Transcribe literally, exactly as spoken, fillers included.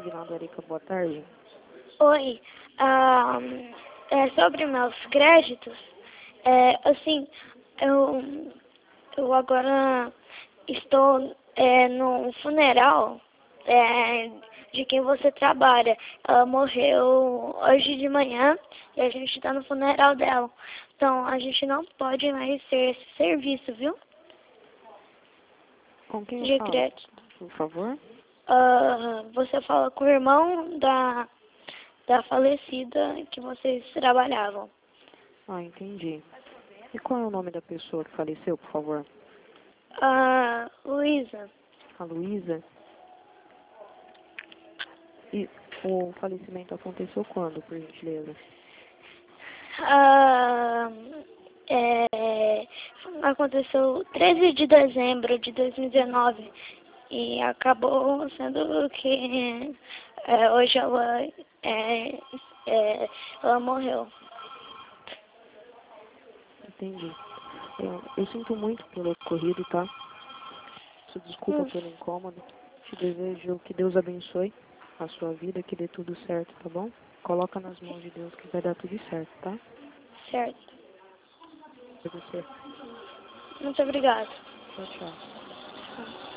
Reginaldo Arica, boa tarde. Oi, ah, é sobre meus créditos, é, assim, eu, eu agora estou é, num funeral é, de quem você trabalha. Ela morreu hoje de manhã e a gente está no funeral dela. Então a gente não pode mais ter esse serviço, viu? Com quem eu De falo, crédito. por favor? Ah, você fala com o irmão da, da falecida que vocês trabalhavam. Ah, entendi. E qual é o nome da pessoa que faleceu, por favor? Ah, Luísa. A Luísa? E o falecimento aconteceu quando, por gentileza? Ah, é, aconteceu treze de dezembro de dois mil e dezenove e acabou sendo que é, hoje ela, é, é, ela morreu. Entendi. Eu, eu sinto muito pelo ocorrido, tá? Peço desculpa Hum, pelo incômodo. Te desejo que Deus abençoe a sua vida, que dê tudo certo, tá bom? Coloca nas mãos de Deus que vai dar tudo certo, tá? certo. Pra você. Muito obrigada. Tchau, tchau.